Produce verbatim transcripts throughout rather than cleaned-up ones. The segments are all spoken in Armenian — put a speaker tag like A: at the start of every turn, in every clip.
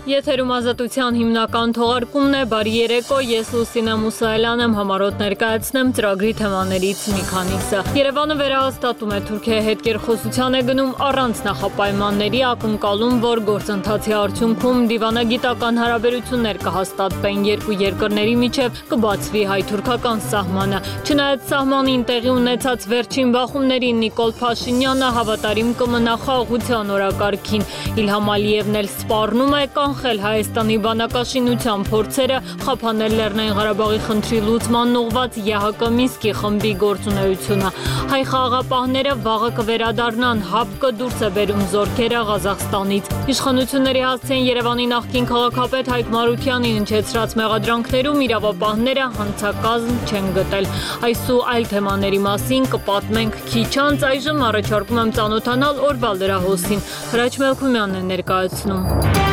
A: Եթերում ազատության հիմնական թողարկումն է, բարի երեկո, ես Լուսինե Մուսայելյան եմ, համառոտ ներկայացնեմ ծրագրի թեմաներից մի քանիսը։ Երևանը վերահաստատում է Թուրքիայի հետ կերխոսության է գնում առանց նախապայմանների, ակնկալում, որ գործընթացի արդյունքում դիվանագիտական հարաբերություններ կհաստատվեն երկու երկրների միջև, կբացվի հայ-թուրքական սահմանը։ Չնայած սահմանին տեղի ունեցած վերջին բախումներին Նիկոլ Փաշինյանը հավատարիմ կմնա խաղաղության օրակարգին։ Իլհամ Ալիևն էլ սպառնում է կանխել Հայաստանի բանակաշինության փորձերը խափանել Լեռնային Ղարաբաղի խնդրի լուծման ուղղված ԵՀԿ Մինսկի խմբի գործունեությունը։ Հայ խաղաղապահները վաղը կվերադառնան, ՀԱՊԿ-ը դուրս է բերում զորքերը Ղազախստանից։ Իշխանությունների հասցեն Երևանի նախկին քաղաքապետ Հայկ Մարությանին հնչեցրած մեղադրանքներում իրավապահները հանցակազմ չեն գտել։ Այս ու այլ թեմաների մասին կպատմենք քիչ անց, այժմ առաջարկում եմ ծանոթանալ օրվա լրահոսին։ Հրաչ Մելքումյանն է ներկայացնում։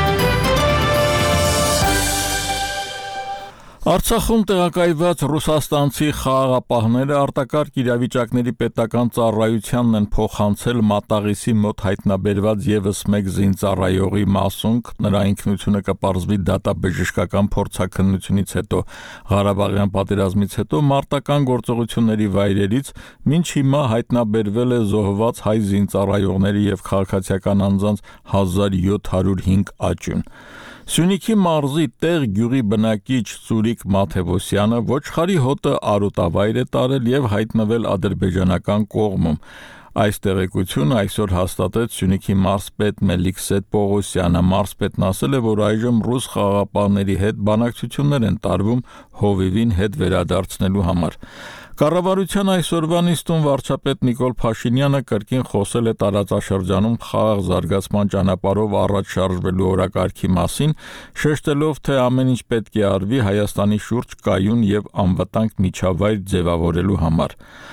B: Արցախում տեղակայված ռուսաստանցի խաղաղապահները արտակարգ իրավիճակների պետական ծառայությանն են փոխանցել Մատաղիսի մոտ հայտնաբերված ևս մեկ զինծառայողի մասունք, նրա ինքնությունը կպարզվի դատաբժշկական փորձաքննությունից հետո։ Ղարաբաղյան պատերազմից հետո մարտական գործողությունների վայրերից մինչ հիմա հայտնաբերվել է զոհված հայ զինծառայողների եւ քաղաքացիական անձանց հազար յոթ հարյուր հինգ աճյուն։ Սյունիքի մարզի Տեղ գյուղի բնակիչ Ծուրիկ Մաթևոսյանը ոչխարի հոտը արոտավայր է տարել եւ հայտնվել ադրբեջանական կողմում։ Այս տեղեկությունը այսօր հաստատեց Սյունիքի մարզպետ Մելիքսետ Պողոսյանը։ Մարզպետն ասել է, որ այժմ ռուս խաղաղապահների հետ բանակցություններ են տարվում Հովիվին հետ վերադարձնելու համար։ Կառավարության այսօրվա նիստում վարչապետ Նիկոլ Փաշինյանը կրկին խոսել է տարածաշրջանում խաղաղ զարգացման ճանապարհով առաջ շարժվելու օրակարգի մասին, շեշտելով, թե ամեն ինչ պետք է արվի Հայաստանի շուրջ կայուն եւ անվտանգ միջավայր ձևավորելու համար։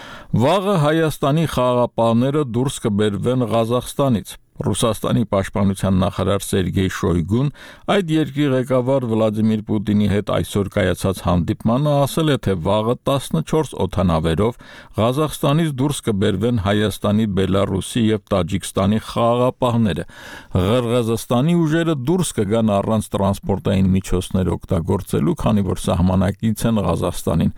B: Վաղը Հայաստանի խաղաղապահները դուրս կբերվեն Ղազախստանից։ Ռուսաստանի պաշտպանության նախարար Սերգեյ Շոյգուն այդ երկրի ղեկավար Վլադիմիր Պուտինի հետ այսօր կայացած հանդիպմանը ասել է, թե վաղը տասնչորս օդանավերով Ղազախստանից դուրս կբերվեն Հայաստանի, Բելարուսի եւ Տաջիկստանի խաղաղապահները։ Ղրղըզստանի ուժերը դուրս կգան առանց տրանսպորտային միջոցներ օգտագործելու, քանի որ սահմանակից են Ղազախստանին։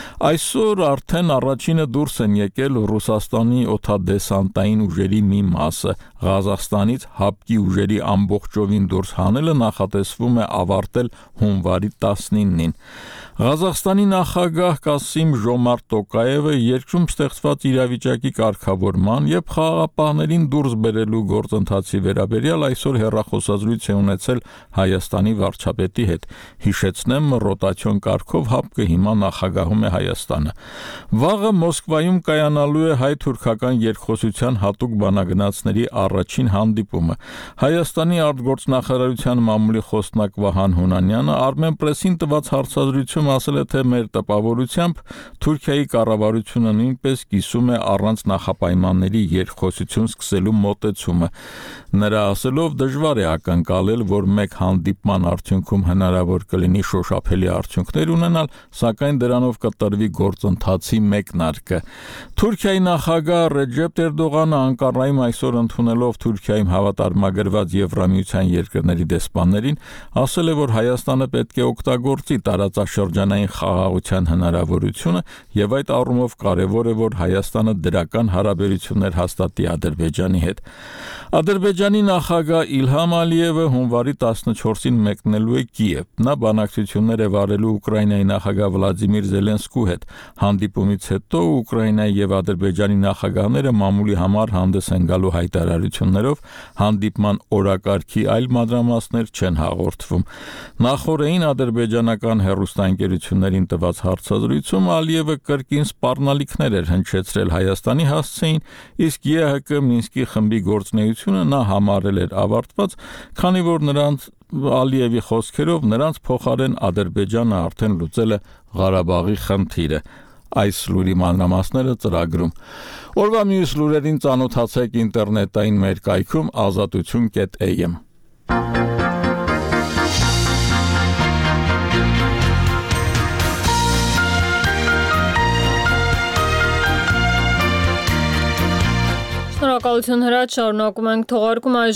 B: Այսօր արդեն առաջինը դուրս են եկել Ռուսաստանի օդադեսանտային ուժերի մի մասը։ Ղազախստանից ՀԱՊԿ-ի ուժերի ամբողջովին դուրս հանելը նախատեսվում է ավարտել հունվարի տասնինին։ Ղազախստանի նախագահ Կասիմ Ժոմարտ Տոկաևը երկրում ստեղծված իրավիճակի կարգավորման եւ խաղաղապահներին դուրս բերելու գործընթացի վերաբերյալ այսօր հեռախոսազրույց է ունեցել Հայաստանի վարչապետի հետ։ Հիշեցնեմ, ռոտացիոն կարգով ՀԱՊԿ-ը հիմա նախագահում է Հայաստանը։ Վաղը Մոսկվայում կայանալու է հայ-թուրքական երկխոսության հատուկ բանագնացների առաջին հանդիպումը։ Հայաստանի արտգործնախարարության մամուլի խոսնակ Վահան Հունանյանը Armenpress-ին տված հարցազրույցում ասել է, թե մեր տպավորությամբ Թուրքիայի կառավարությունը նույնպես կիսում է առանց նախապայմանների երկխոսություն սկսելու մոտեցումը։ Նրա ասելով, դժվար է ակնկալել, որ մեկ հանդիպման արդյունքում հնարավոր կլինի շոշափելի արդյունքներ ունենալ, սակայն դրանով կտրվի գործընթացի մեկնարկը։ Թուրքիայի նախագահ Ռեջեփ Էրդողանը Անկարայում այսօր ընդունելով Թուրքիայում հավատարմագրված Եվրամիության երկրների դեսպաններին, ասել է, որ Հայաստանը պետք է օգտագործի տարածաշրջանային խաղաղության հնարավորությունը եւ այդ առումով կարեւոր է, որ Հայաստանը դրական հարաբերություններ հաստատի Ադրբեջանի հետ։ Ադրբեջանի նախագահ Իլհամ Ալիևը հունվարի տասնչորսին մեկնելու է Կիև։ Նա բանակցություններ է վարելու Ուկրաինայի նախագահ Վլադիմիր Զելենսկու հետ։ Հանդիպումից հետո Ուկրաինայի եւ Ադրբեջանի նախագահները մամուլի համար հանդես են գալու հայտարարություններով, հանդիպման օրակարգի այլ մանրամասներ չեն հաղորդվում։ Նախորդին ադրբեջանական հեռուստաընկերություններին տված հարցազրույցում Ալիևը կրկին սպառնալիքներ էր հնչեցրել Հայաստանի հասցեին, իսկ ԵՀԿ Մինսկի խմբի գործունեությունը նա համարել էր ավարտված, քանի որ նրանց Ալիևի խոսքերով նրանց փոխարեն Ադրբեջանը արդեն լուծել է Ղարաբաղի խնդիրը։ Այս լուրի մանրամասները ծրագրում։ Օրվա մյուս լուրերին ծանոթացեք ինտերնետային մեր կայքում ազատություն կետ էյ էմ։
A: Շնորհակալություն Հրաչ, շարունակում ենք թողարկումը։